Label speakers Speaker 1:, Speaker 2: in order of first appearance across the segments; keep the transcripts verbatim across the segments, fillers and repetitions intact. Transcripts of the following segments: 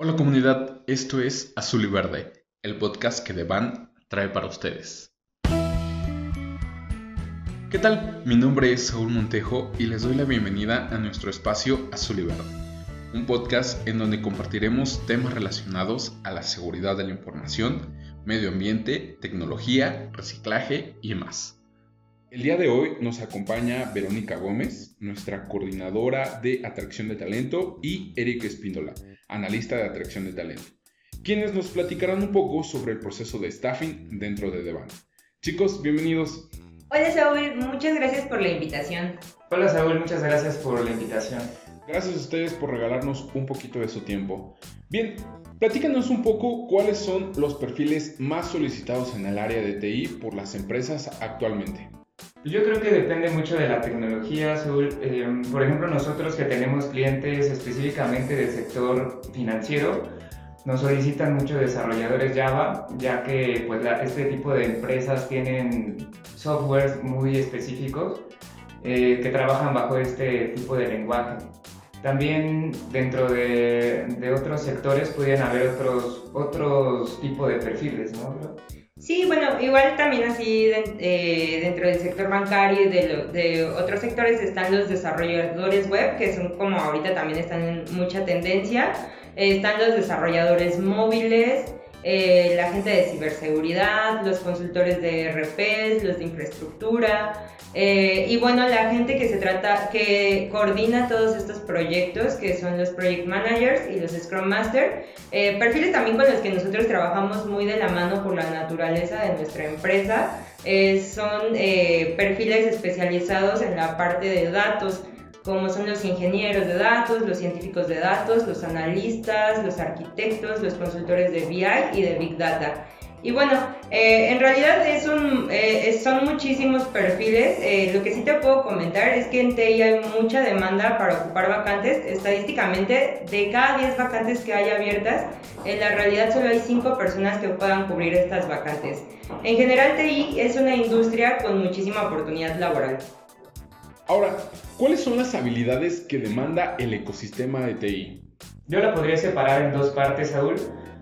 Speaker 1: Hola comunidad, esto es Azul y Verde, el podcast que Devan trae para ustedes. ¿Qué tal? Mi nombre es Saúl Montejo y les doy la bienvenida a nuestro espacio Azul y Verde, un podcast en donde compartiremos temas relacionados a la seguridad de la información, medio ambiente, tecnología, reciclaje y más. El día de hoy nos acompaña Verónica Gómez, nuestra coordinadora de atracción de talento, y Eric Espíndola, analista de atracción de talento, quienes nos platicarán un poco sobre el proceso de staffing dentro de Devan. Chicos, bienvenidos.
Speaker 2: Hola Saúl, muchas gracias por la invitación.
Speaker 3: Hola Saúl, muchas gracias por la invitación.
Speaker 1: Gracias a ustedes por regalarnos un poquito de su tiempo. Bien, platícanos un poco cuáles son los perfiles más solicitados en el área de T I por las empresas actualmente.
Speaker 3: Yo creo que depende mucho de la tecnología, Saúl. Eh, por ejemplo, nosotros que tenemos clientes específicamente del sector financiero, nos solicitan mucho desarrolladores Java, ya que pues, la, este tipo de empresas tienen softwares muy específicos eh, que trabajan bajo este tipo de lenguaje. También dentro de, de otros sectores podrían haber otros, otros tipos de perfiles, ¿no?
Speaker 2: Sí, bueno, igual también así de, eh, dentro del sector bancario y de, lo, de otros sectores están los desarrolladores web, que son como ahorita también están en mucha tendencia. Eh, están los desarrolladores móviles, eh, la gente de ciberseguridad, los consultores de R Ps, los de infraestructura, eh, y bueno, la gente que se trata, que coordina todos estos proyectos, que son los Project Managers y los Scrum Master, eh, perfiles también con los que nosotros trabajamos muy de la mano por la naturaleza de nuestra empresa. Eh, son eh, perfiles especializados en la parte de datos, como son los ingenieros de datos, los científicos de datos, los analistas, los arquitectos, los consultores de B I y de Big Data. Y bueno, eh, en realidad es un, eh, son muchísimos perfiles. Eh, lo que sí te puedo comentar es que en T I hay mucha demanda para ocupar vacantes. Estadísticamente, de cada diez vacantes que hay abiertas, en la realidad solo hay cinco personas que puedan cubrir estas vacantes. En general, T I es una industria con muchísima oportunidad laboral.
Speaker 1: Ahora, ¿cuáles son las habilidades que demanda el ecosistema de T I?
Speaker 3: Yo la podría separar en dos partes, Saúl.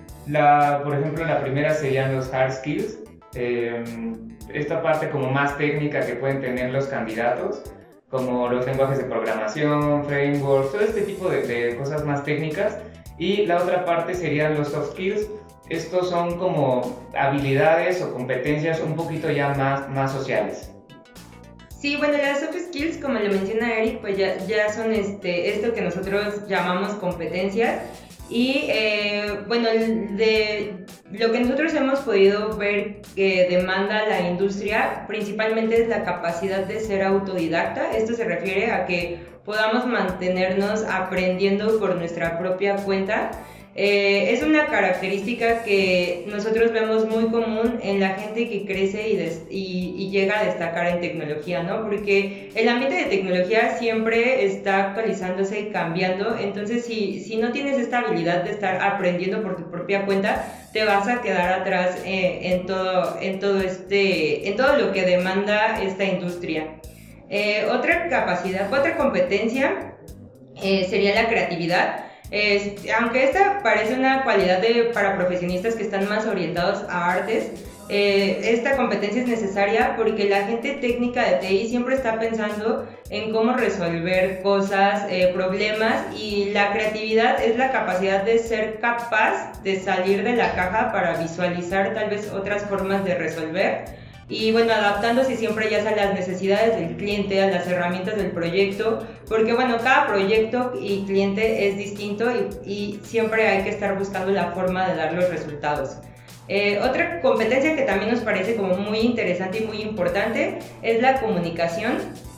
Speaker 3: La, por ejemplo, la primera serían los hard skills, eh, esta parte como más técnica que pueden tener los candidatos, como los lenguajes de programación, frameworks, todo este tipo de, de cosas más técnicas. Y la otra parte serían los soft skills. Estos son como habilidades o competencias un poquito ya más, más sociales.
Speaker 2: Sí, bueno, las soft skills, como lo menciona Eric, pues ya, ya son este, esto que nosotros llamamos competencias. Y eh, bueno, de lo que nosotros hemos podido ver que demanda la industria principalmente es la capacidad de ser autodidacta. Esto se refiere a que podamos mantenernos aprendiendo por nuestra propia cuenta. Eh, es una característica que nosotros vemos muy común en la gente que crece y, des, y, y llega a destacar en tecnología, ¿no? Porque el ambiente de tecnología siempre está actualizándose y cambiando, entonces si, si no tienes esta habilidad de estar aprendiendo por tu propia cuenta, te vas a quedar atrás eh, en, todo, en, todo este, en todo lo que demanda esta industria. Eh, otra capacidad, otra competencia eh, sería la creatividad. Es, aunque esta parece una cualidad de, para profesionistas que están más orientados a artes, eh, esta competencia es necesaria porque la gente técnica de T I siempre está pensando en cómo resolver cosas, eh, problemas, y la creatividad es la capacidad de ser capaz de salir de la caja para visualizar tal vez otras formas de resolver. Y bueno, adaptándose siempre ya a las necesidades del cliente, a las herramientas del proyecto, porque bueno, cada proyecto y cliente es distinto y, y siempre hay que estar buscando la forma de dar los resultados. Eh, otra competencia que también nos parece como muy interesante y muy importante es la comunicación.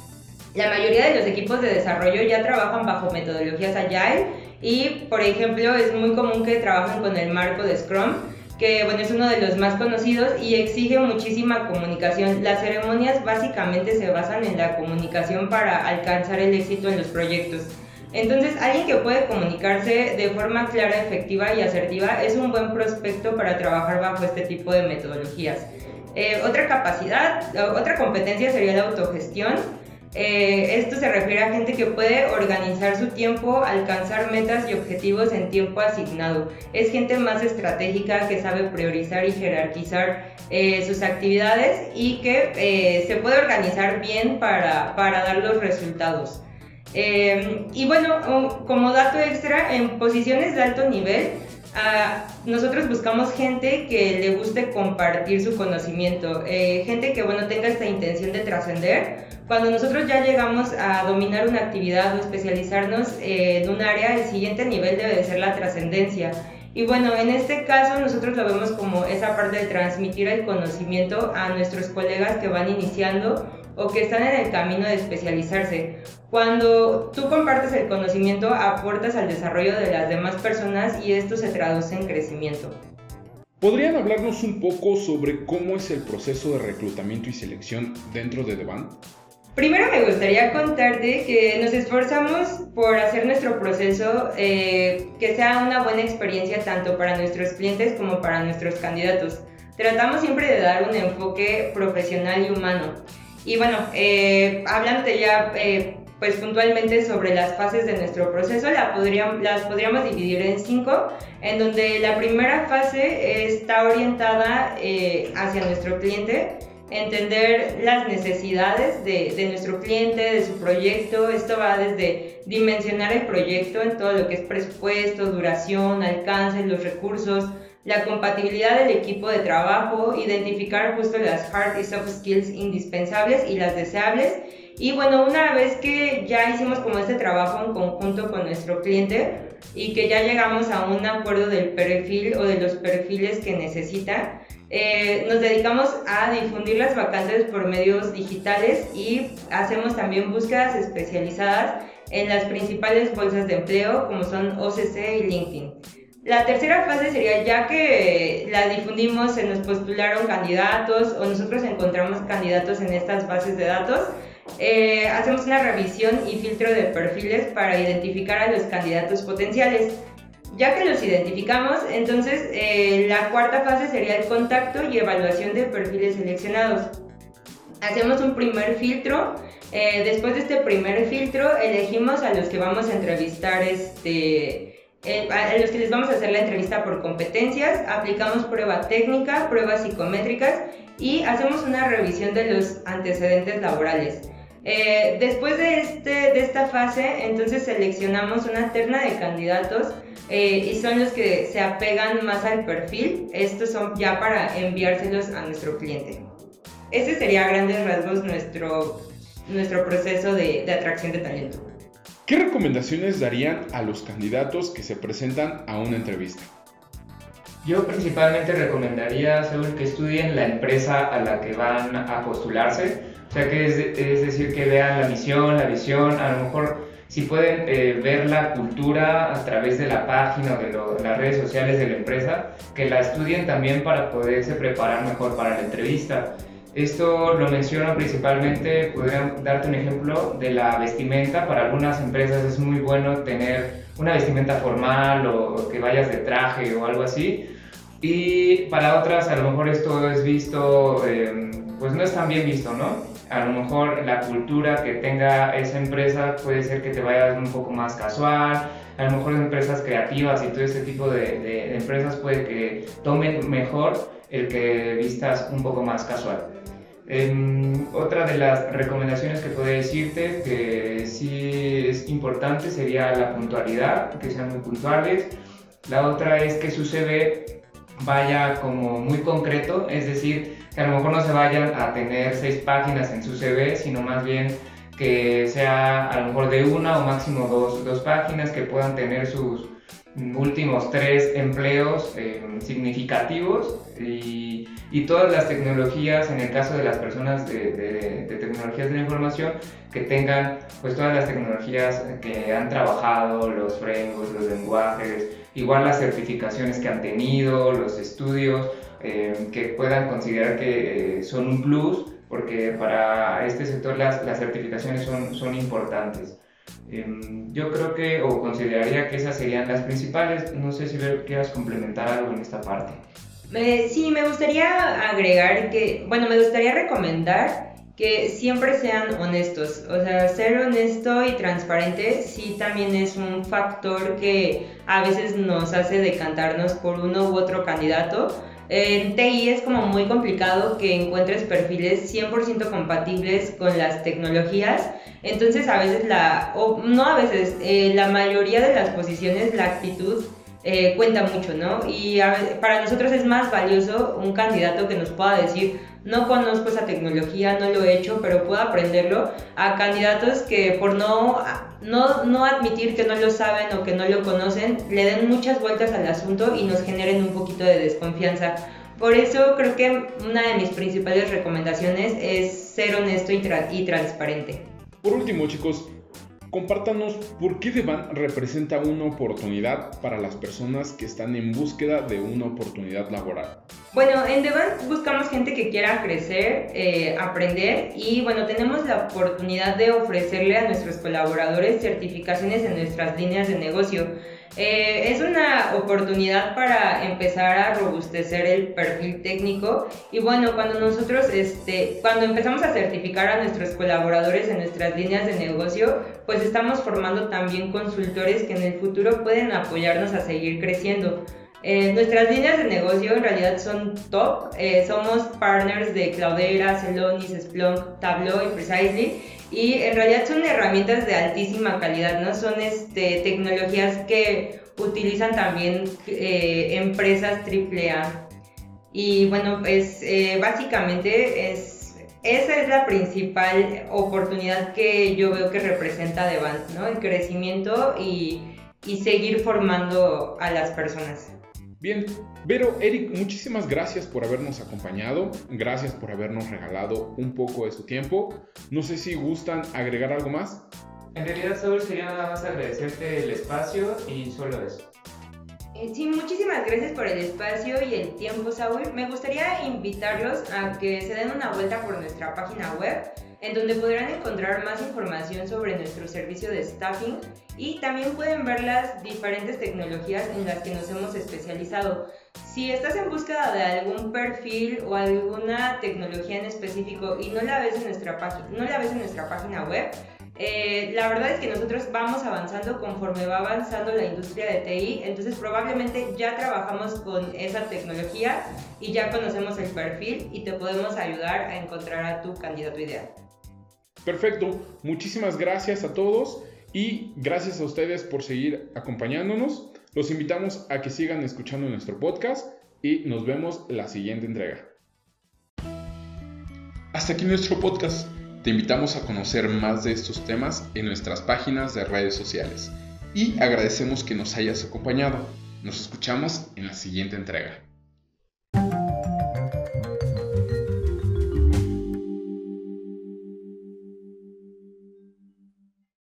Speaker 2: La mayoría de los equipos de desarrollo ya trabajan bajo metodologías Agile y, por ejemplo, es muy común que trabajen con el marco de Scrum, que bueno, es uno de los más conocidos y exige muchísima comunicación. Las ceremonias básicamente se basan en la comunicación para alcanzar el éxito en los proyectos. Entonces, alguien que puede comunicarse de forma clara, efectiva y asertiva es un buen prospecto para trabajar bajo este tipo de metodologías. Eh, otra capacidad, otra competencia sería la autogestión. Eh, esto se refiere a gente que puede organizar su tiempo, alcanzar metas y objetivos en tiempo asignado. Es gente más estratégica que sabe priorizar y jerarquizar eh, sus actividades y que eh, se puede organizar bien para, para dar los resultados. Eh, y bueno, como dato extra, en posiciones de alto nivel, Uh, nosotros buscamos gente que le guste compartir su conocimiento, eh, gente que bueno, tenga esta intención de trascender. Cuando nosotros ya llegamos a dominar una actividad o especializarnos eh, en un área, el siguiente nivel debe de ser la trascendencia. Y bueno, en este caso nosotros lo vemos como esa parte de transmitir el conocimiento a nuestros colegas que van iniciando o que están en el camino de especializarse. Cuando tú compartes el conocimiento, aportas al desarrollo de las demás personas y esto se traduce en crecimiento.
Speaker 1: ¿Podrían hablarnos un poco sobre cómo es el proceso de reclutamiento y selección dentro de Devant?
Speaker 2: Primero me gustaría contarte que nos esforzamos por hacer nuestro proceso eh, que sea una buena experiencia tanto para nuestros clientes como para nuestros candidatos. Tratamos siempre de dar un enfoque profesional y humano. Y bueno, eh, hablándote ya eh, pues puntualmente sobre las fases de nuestro proceso, la podríamos, las podríamos dividir en cinco, en donde la primera fase está orientada eh, hacia nuestro cliente, entender las necesidades de, de nuestro cliente, de su proyecto. Esto va desde dimensionar el proyecto en todo lo que es presupuesto, duración, alcance, los recursos, la compatibilidad del equipo de trabajo, identificar justo las hard y soft skills indispensables y las deseables. Y bueno, una vez que ya hicimos como este trabajo en conjunto con nuestro cliente y que ya llegamos a un acuerdo del perfil o de los perfiles que necesita, eh, nos dedicamos a difundir las vacantes por medios digitales y hacemos también búsquedas especializadas en las principales bolsas de empleo como son O C C y LinkedIn. La tercera fase sería, ya que la difundimos, se nos postularon candidatos o nosotros encontramos candidatos en estas bases de datos, eh, hacemos una revisión y filtro de perfiles para identificar a los candidatos potenciales. Ya que los identificamos, entonces eh, la cuarta fase sería el contacto y evaluación de perfiles seleccionados. Hacemos un primer filtro, eh, después de este primer filtro elegimos a los que vamos a entrevistar este... Eh, a los que les vamos a hacer la entrevista por competencias, aplicamos prueba técnica, pruebas psicométricas y hacemos una revisión de los antecedentes laborales. Eh, después de, este, de esta fase, entonces seleccionamos una terna de candidatos eh, y son los que se apegan más al perfil. Estos son ya para enviárselos a nuestro cliente. Ese sería a grandes rasgos nuestro, nuestro proceso de, de atracción de talento.
Speaker 1: ¿Qué recomendaciones darían a los candidatos que se presentan a una entrevista?
Speaker 3: Yo principalmente recomendaría, Saúl, que estudien la empresa a la que van a postularse. O sea, que es, es decir, que vean la misión, la visión, a lo mejor si pueden eh, ver la cultura a través de la página o de lo, las redes sociales de la empresa, que la estudien también para poderse preparar mejor para la entrevista. Esto lo menciono principalmente, podría darte un ejemplo de la vestimenta. Para algunas empresas es muy bueno tener una vestimenta formal o que vayas de traje o algo así. Y para otras a lo mejor esto es visto, eh, pues no es tan bien visto, ¿no? A lo mejor la cultura que tenga esa empresa puede ser que te vayas un poco más casual. A lo mejor empresas creativas y todo ese tipo de, de, de empresas puede que tomen mejor el que vistas un poco más casual. Eh, otra de las recomendaciones que podría decirte que sí es importante sería la puntualidad, que sean muy puntuales. La otra es que su C V vaya como muy concreto, es decir, que a lo mejor no se vayan a tener seis páginas en su C V, sino más bien que sea a lo mejor de una o máximo dos, dos páginas, que puedan tener sus últimos tres empleos eh, significativos y, y todas las tecnologías, en el caso de las personas de, de, de tecnologías de la información, que tengan pues todas las tecnologías que han trabajado, los frameworks, los lenguajes, igual las certificaciones que han tenido, los estudios, eh, que puedan considerar que eh, son un plus, porque para este sector las, las certificaciones son, son importantes. Yo creo que, o consideraría que esas serían las principales. No sé si quieras complementar algo en esta parte.
Speaker 2: Eh, sí, me gustaría agregar que, bueno, me gustaría recomendar que siempre sean honestos. O sea, ser honesto y transparente sí también es un factor que a veces nos hace decantarnos por uno u otro candidato. En T I es como muy complicado que encuentres perfiles cien por ciento compatibles con las tecnologías, entonces a veces la, o no a veces, eh, la mayoría de las posiciones la actitud eh, cuenta mucho, ¿no? Y a, para nosotros es más valioso un candidato que nos pueda decir, no conozco esa tecnología, no lo he hecho, pero puedo aprenderlo, a candidatos que por no, no, no admitir que no lo saben o que no lo conocen, le den muchas vueltas al asunto y nos generen un poquito de desconfianza. Por eso creo que una de mis principales recomendaciones es ser honesto y, tra- y transparente.
Speaker 1: Por último, chicos, compártanos por qué Devan representa una oportunidad para las personas que están en búsqueda de una oportunidad laboral.
Speaker 2: Bueno, en Devan buscamos gente que quiera crecer, eh, aprender y bueno, tenemos la oportunidad de ofrecerle a nuestros colaboradores certificaciones en nuestras líneas de negocio. Eh, es una oportunidad para empezar a robustecer el perfil técnico y bueno, cuando nosotros, este, cuando empezamos a certificar a nuestros colaboradores en nuestras líneas de negocio, pues estamos formando también consultores que en el futuro pueden apoyarnos a seguir creciendo. Eh, nuestras líneas de negocio en realidad son top, eh, somos partners de Cloudera, Celonis, Splunk, Tableau y Precisely y en realidad son herramientas de altísima calidad, ¿no? Son este, tecnologías que utilizan también eh, empresas triple A y bueno, pues eh, básicamente es, esa es la principal oportunidad que yo veo que representa Devan, ¿no? El crecimiento y, y seguir formando a las personas.
Speaker 1: Bien, Vero, Eric, muchísimas gracias por habernos acompañado, gracias por habernos regalado un poco de su tiempo. No sé si gustan agregar algo más.
Speaker 3: En realidad, Saúl, sería nada más agradecerte el espacio y solo eso.
Speaker 2: Eh, sí, muchísimas gracias por el espacio y el tiempo, Saúl. Me gustaría invitarlos a que se den una vuelta por nuestra página web, en donde podrán encontrar más información sobre nuestro servicio de staffing y también pueden ver las diferentes tecnologías en las que nos hemos especializado. Si estás en búsqueda de algún perfil o alguna tecnología en específico y no la ves en nuestra, página, no la ves en nuestra página web, eh, la verdad es que nosotros vamos avanzando conforme va avanzando la industria de T I, entonces probablemente ya trabajamos con esa tecnología y ya conocemos el perfil y te podemos ayudar a encontrar a tu candidato ideal.
Speaker 1: Perfecto, muchísimas gracias a todos y gracias a ustedes por seguir acompañándonos. Los invitamos a que sigan escuchando nuestro podcast y nos vemos la siguiente entrega. Hasta aquí nuestro podcast. Te invitamos a conocer más de estos temas en nuestras páginas de redes sociales y agradecemos que nos hayas acompañado. Nos escuchamos en la siguiente entrega.